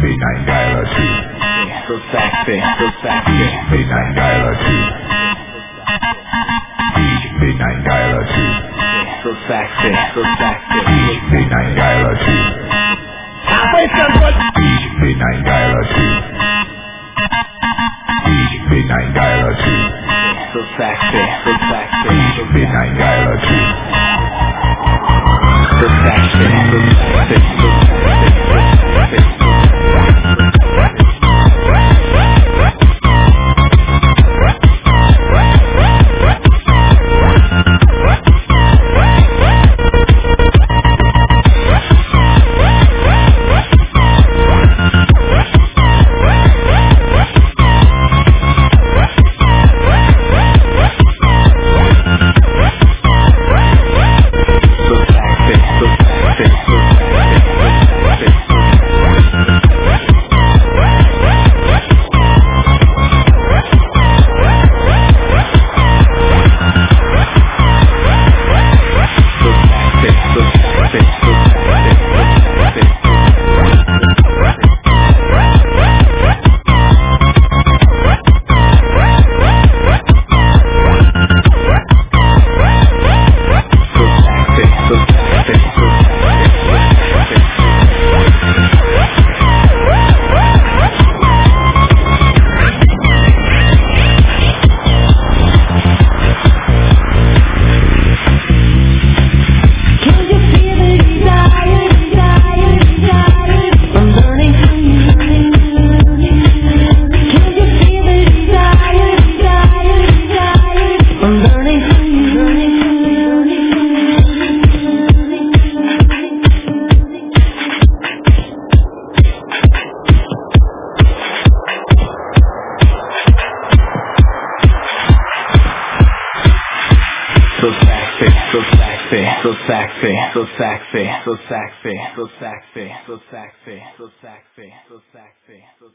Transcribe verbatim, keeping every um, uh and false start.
Midnight Galaxy. So sexy, so sexy. Midnight Galaxy. Midnight Galaxy. So sexy, so sexy. Midnight Galaxy. Midnight Galaxy. Midnight Galaxy. So sexy, so sexy. Midnight Galaxy. So sexy, so sexy, so sexy, so sexy. So sexy, so sexy, so sexy, so sexy, so sexy, so sexy, so sexy, so sexy, so sexy, so sexy.